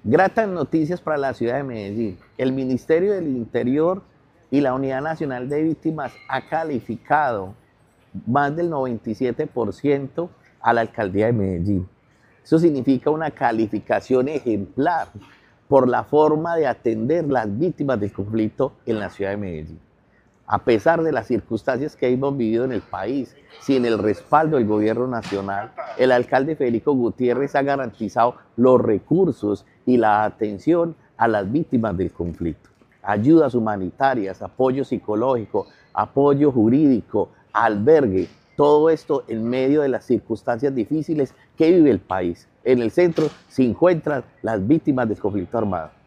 Gratas noticias para la ciudad de Medellín. El Ministerio del Interior y la Unidad Nacional de Víctimas ha calificado más del 97% a la alcaldía de Medellín. Eso significa una calificación ejemplar por la forma de atender las víctimas del conflicto en la ciudad de Medellín. A pesar de las circunstancias que hemos vivido en el país, sin el respaldo del gobierno nacional, el alcalde Federico Gutiérrez ha garantizado los recursos y la atención a las víctimas del conflicto. Ayudas humanitarias, apoyo psicológico, apoyo jurídico, albergue, todo esto en medio de las circunstancias difíciles que vive el país. En el centro se encuentran las víctimas del conflicto armado.